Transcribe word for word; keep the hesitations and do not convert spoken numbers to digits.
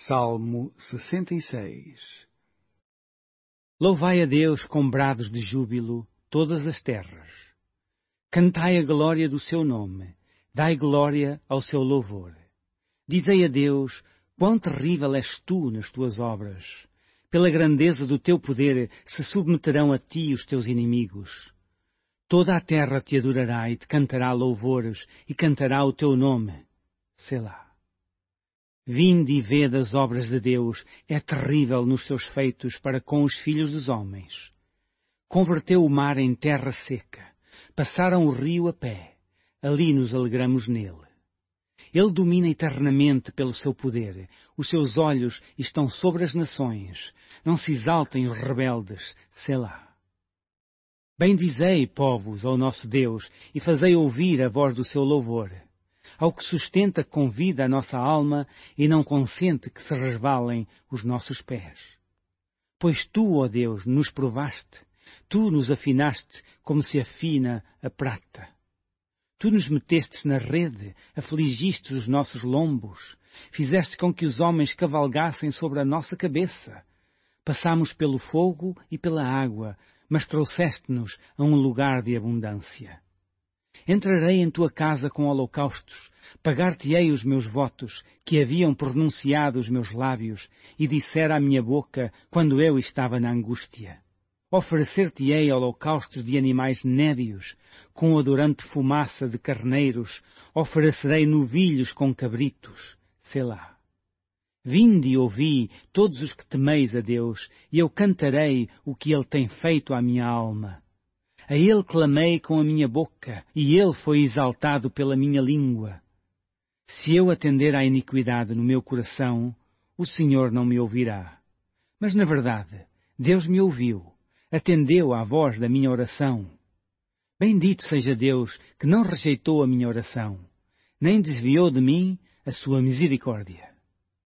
Salmo sessenta e seis. Louvai a Deus com brados de júbilo, todas as terras. Cantai a glória do seu nome, dai glória ao seu louvor. Dizei a Deus, quão terrível és tu nas tuas obras. Pela grandeza do teu poder se submeterão a ti os teus inimigos. Toda a terra te adorará e te cantará louvores e cantará o teu nome. Selá. Vinde e vede as obras de Deus, é terrível nos seus feitos para com os filhos dos homens. Converteu o mar em terra seca, passaram o rio a pé, ali nos alegramos nele. Ele domina eternamente pelo seu poder, os seus olhos estão sobre as nações, não se exaltem os rebeldes, selá. Bendizei, povos, ao nosso Deus, e fazei ouvir a voz do seu louvor. Ao que sustenta com vida a nossa alma e não consente que se resvalem os nossos pés. Pois tu, ó Deus, nos provaste, tu nos afinaste como se afina a prata. Tu nos metestes na rede, afligiste os nossos lombos, fizeste com que os homens cavalgassem sobre a nossa cabeça. Passámos pelo fogo e pela água, mas trouxeste-nos a um lugar de abundância. Entrarei em tua casa com holocaustos, pagar-te-ei os meus votos, que haviam pronunciado os meus lábios, e dissera a minha boca, quando eu estava na angústia. Oferecer-te-ei holocaustos de animais nédios, com odorante fumaça de carneiros, oferecerei novilhos com cabritos, selá. Vinde e ouvi, todos os que temeis a Deus, e eu cantarei o que Ele tem feito à minha alma. A Ele clamei com a minha boca, e Ele foi exaltado pela minha língua. Se eu atender à iniquidade no meu coração, o Senhor não me ouvirá. Mas, na verdade, Deus me ouviu, atendeu à voz da minha oração. Bendito seja Deus, que não rejeitou a minha oração, nem desviou de mim a sua misericórdia.